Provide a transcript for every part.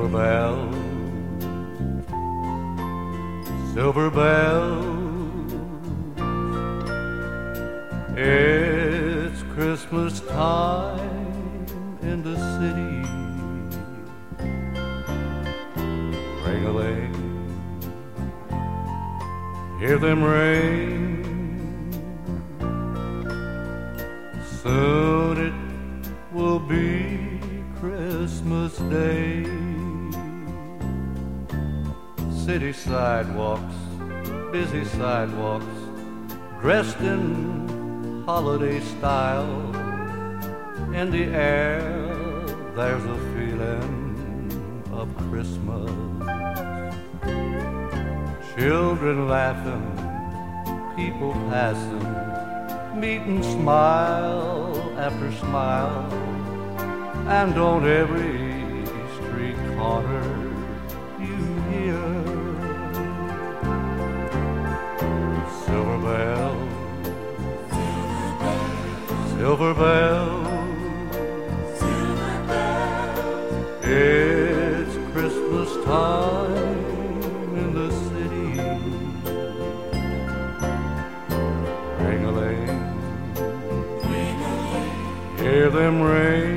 Silver bells, silver bells, it's Christmas time in the city. Ring-a-ling, hear them ring. Soon it will be Christmas Day. City sidewalks, busy sidewalks, dressed in holiday style. In the air there's a feeling of Christmas. Children laughing, people passing, meeting smile after smile. And on every street corner you hear silver bells, silver bells, silver bells. It's Christmas time in the city. Ring-a-ling, hear them ring.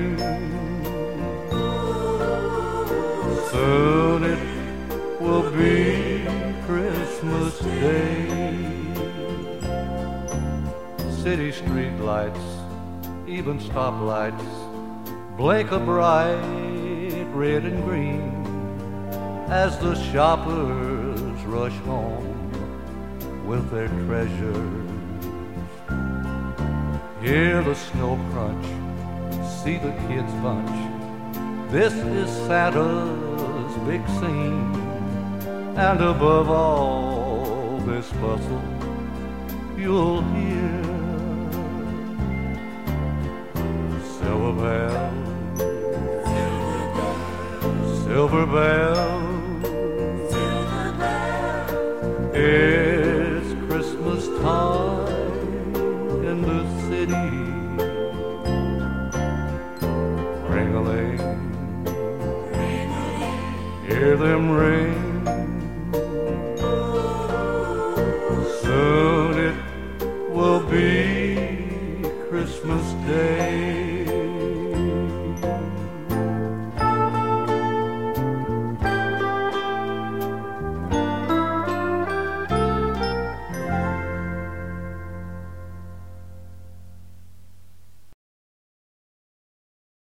Soon it will be Christmas Day. City street lights, even stoplights, blink a bright red and green as the shoppers rush home with their treasures. Hear the snow crunch, see the kids bunch. This is Santa's big scene, and above all this bustle you'll hear silver bells, silver bells, silver bells. It's Christmas time in the city. Ring-a-ling, hear them ring.